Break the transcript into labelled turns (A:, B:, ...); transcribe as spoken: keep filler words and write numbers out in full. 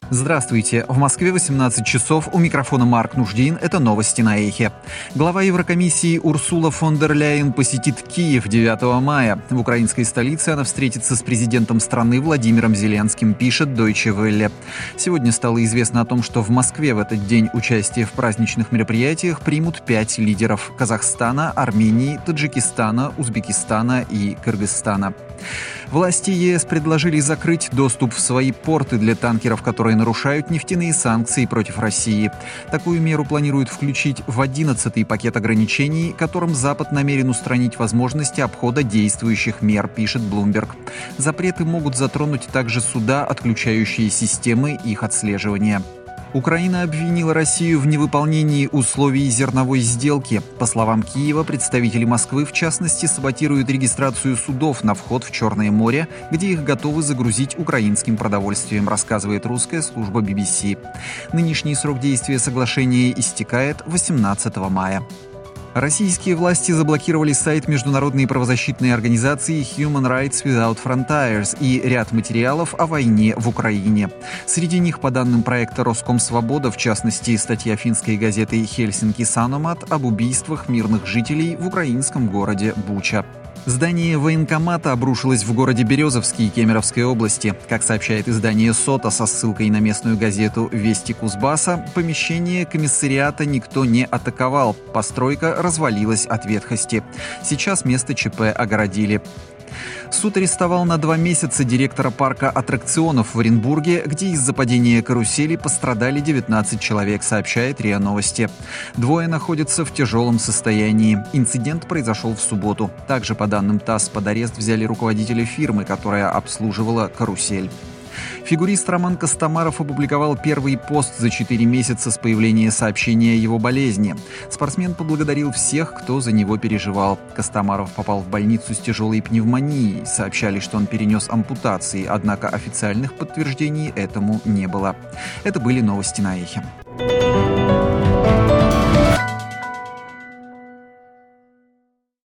A: Здравствуйте. В Москве восемнадцать часов. У микрофона Марк Нуждин. Это новости на Эхе. Глава Еврокомиссии Урсула фон дер Ляйен посетит Киев девятого мая. В украинской столице она встретится с президентом страны Владимиром Зеленским, пишет Deutsche Welle. Сегодня стало известно о том, что в Москве в этот день участие в праздничных мероприятиях примут пять лидеров – Казахстана, Армении, Таджикистана, Узбекистана и Кыргызстана. Власти ЕС предложили закрыть доступ в свои порты для танкеров, которые нарушают нефтяные санкции против России. Такую меру планируют включить в одиннадцатый пакет ограничений, которым Запад намерен устранить возможности обхода действующих мер, пишет Bloomberg. Запреты могут затронуть также суда, отключающие системы их отслеживания. Украина обвинила Россию в невыполнении условий зерновой сделки. По словам Киева, представители Москвы, в частности, саботируют регистрацию судов на вход в Черное море, где их готовы загрузить украинским продовольствием, рассказывает русская служба би би си. Нынешний срок действия соглашения истекает восемнадцатого мая. Российские власти заблокировали сайт международной правозащитной организации Human Rights Without Frontiers и ряд материалов о войне в Украине. Среди них, по данным проекта «Роскомсвобода», в частности, статья финской газеты «Хельсинки Саномат» об убийствах мирных жителей в украинском городе Буча. Здание военкомата обрушилось в городе Березовский Кемеровской области. Как сообщает издание «Сота» со ссылкой на местную газету «Вести Кузбасса», помещение комиссариата никто не атаковал. Постройка развалилась от ветхости. Сейчас место ЧП огородили. Суд арестовал на два месяца директора парка аттракционов в Оренбурге, где из-за падения карусели пострадали девятнадцать человек, сообщает РИА Новости. Двое находятся в тяжелом состоянии. Инцидент произошел в субботу. Также, по данным ТАСС, под арест взяли руководителя фирмы, которая обслуживала карусель. Фигурист Роман Костомаров опубликовал первый пост за четыре месяца с появления сообщения о его болезни. Спортсмен поблагодарил всех, кто за него переживал. Костомаров попал в больницу с тяжелой пневмонией. Сообщали, что он перенес ампутации, однако официальных подтверждений этому не было. Это были новости на Эхе.